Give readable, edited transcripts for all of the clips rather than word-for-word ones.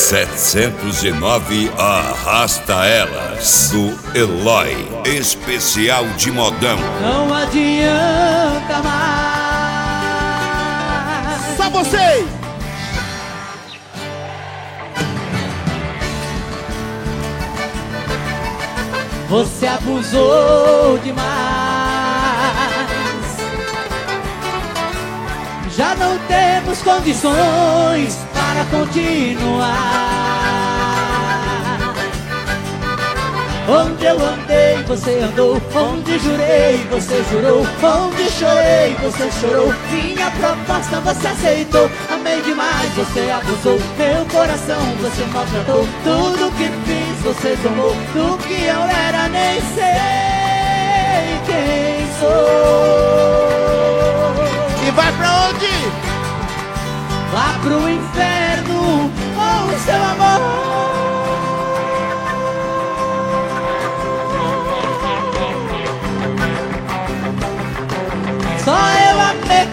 709 Arrasta Elas, do Eloy, especial de modão. Não adianta mais. Só vocês! Você abusou demais. Já não temos condições para continuar. Onde eu andei, você andou. Onde jurei, você jurou. Onde chorei, você chorou. Minha proposta você aceitou. Amei demais, você abusou. Meu coração você maltratou. Tudo que fiz você zombou. Do que eu era nem sei quem sou. E vai pra onde? Vá pro inferno com o seu amor. Só eu amei.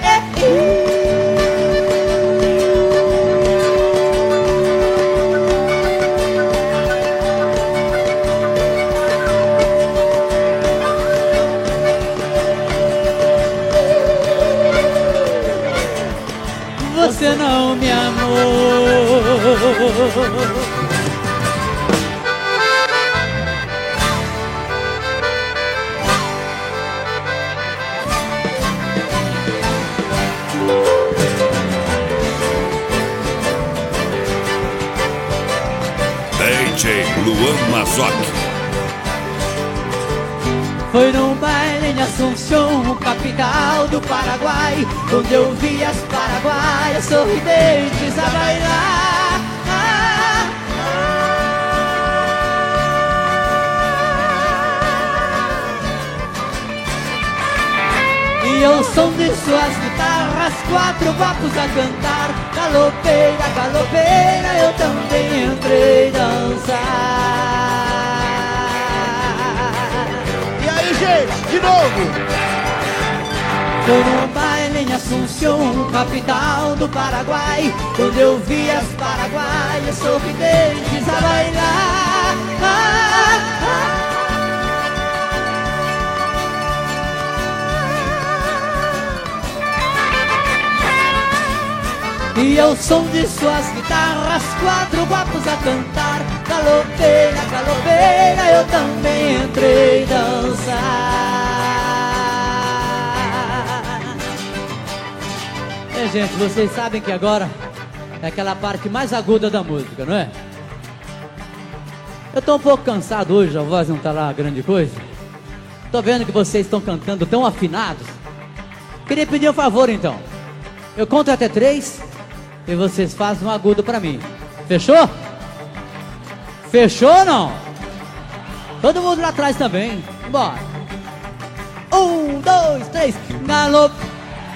Você não me amou. DJ Luan Mazoc. Foi num baile em Assunção, capital do Paraguai, onde eu vi as paraguaias sorridentes a bailar. E ao som de suas guitarras, 4 papos a cantar. Galopeira, galopeira, eu também entrei dançar. De novo! Foi num baile em Assunção, capital do Paraguai, onde eu vi as paraguaias sorridentes a bailar. E ao som de suas guitarras, 4 guapos a cantar. Galopeira, galopeira, eu também entrei dançar. Gente, vocês sabem que agora é aquela parte mais aguda da música, não é? Eu tô um pouco cansado hoje, a voz não tá lá grande coisa. Tô vendo que vocês estão cantando tão afinados. Queria pedir um favor então. Eu conto até 3 e vocês fazem um agudo pra mim. Fechou? Fechou ou não? Todo mundo lá atrás também. Bora. 1, 2, 3. Galope.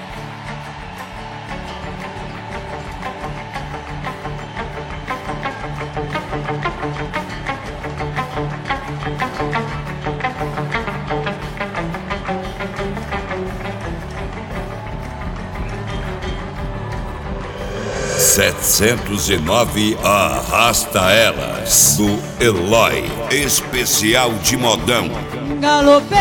.709 Arrasta Elas, do Eloy, especial de modão. Galopeira,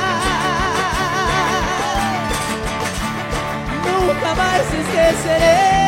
nunca mais se esquecerei.